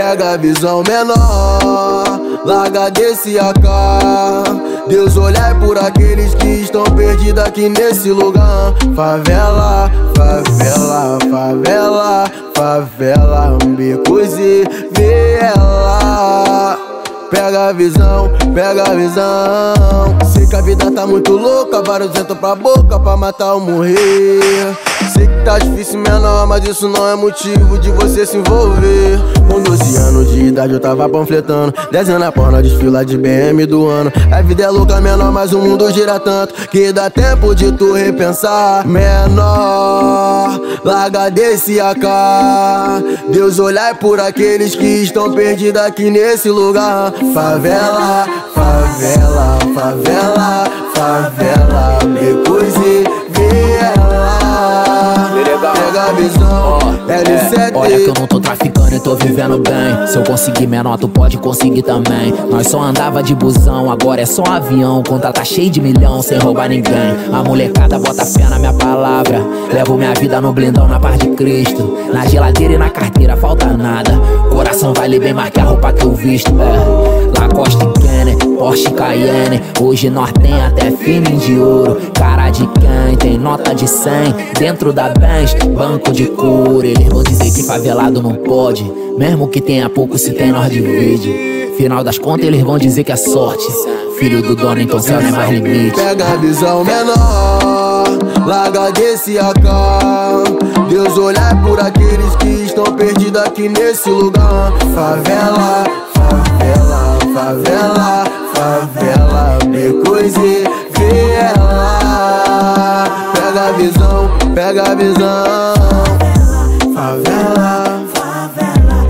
Pega a visão menor, larga desse AK. Deus olhar por aqueles que estão perdidos aqui nesse lugar. Favela, favela, favela, favela, becos e viela. Pega a visão, pega a visão. Sei que a vida tá muito louca, vários entram pra boca pra matar ou morrer. Sei que tá difícil menor, mas isso não é motivo de você se envolver. Com 12 anos de idade eu tava panfletando, desenhando a porra desfila de BM do ano. A vida é louca menor, mas o mundo gira tanto que dá tempo de tu repensar. Menor, larga desse AK. Deus olhar por aqueles que estão perdidos aqui nesse lugar. Favela, favela, favela, favela, becos e viela. Pega a visão, L7. Olha que eu não tô traficando e tô vivendo bem. Se eu conseguir menor, tu pode conseguir também. Nós só andava de busão, agora é só avião. Conta tá cheio de milhão, sem roubar ninguém. A molecada bota fé na minha palavra. Levo minha vida no blindão, na paz de Cristo. Na geladeira e na carteira falta nada. Coração vale bem mais que a roupa que eu visto. Lacoste Kenner, Porsche Cayenne. Hoje nós tem até fino de ouro. Cara de quem tem nota de 100 dentro da Benz, banco de couro. Eles vão dizer que favelado não pode, mesmo que tenha pouco, se tem nós divide. Final das contas eles vão dizer que é sorte. Filho do dono, então céu não é mais limite. Pega a visão menor, larga desse AK. Deus olhar por aqueles que estão perdidos aqui nesse lugar. Favela, favela, favela, favela, becos e viela. Pega a visão, pega a visão. Favela, favela,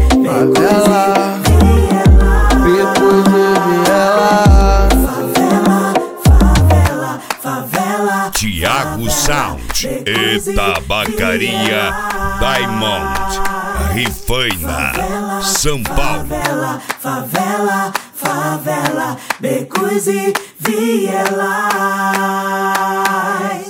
becos e viela. Favela, favela. Thiago Sound e Tabacaria Diamond, Rifaina, São Paulo. Favela, favela, favela, becos e vielas.